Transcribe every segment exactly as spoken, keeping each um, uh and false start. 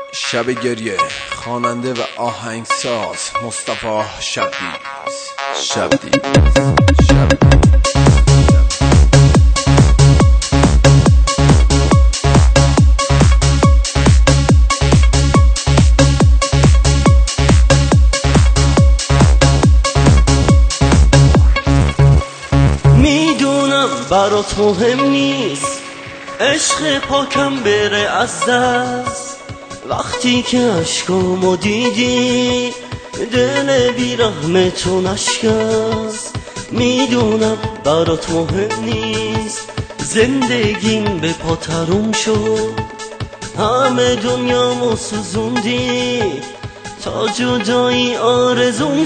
شب گریه، خواننده و آهنگساز مصطفی شبدیز. شبدیز شبدیز میدونم برات مهم نیست عشق پاکم بره از دست، وقتی که عشقامو دیدی دل بیرحم تو نشکست. میدونم برات مهم نیست زندگیم به پا تموم شد، همه دنیامو سوزوندی تا جدایی آرزوم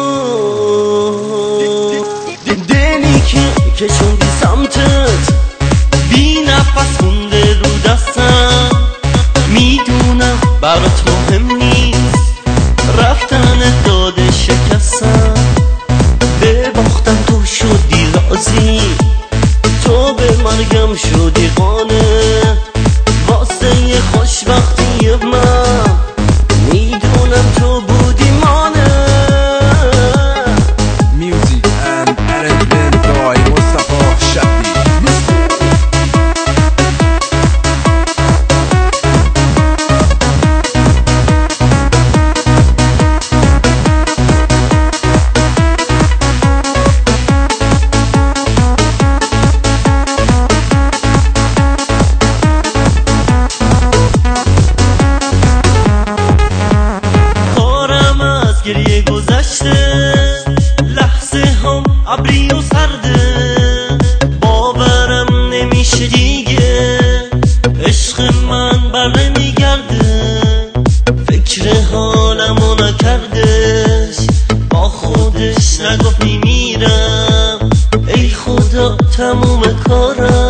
شد. دلی که کشوندی سمتت بی نفس مونده رو دستم، میدونم برات مهم نیست رفتن داده شکستم. به باختم تو شدی راضی، تو به مرگم شدی قانع، واسه خوشبختی من میدونم تو بودی مانع. Music and arrangement by مصطفی شبدیز. گریه گذشته لحظه هم ابری و سرده، باورم نمیشه دیگه عشق من بر نمیگرده. فکر حالمو نکردش با خودش نگفت میمیرم، ای خدا تموم کارم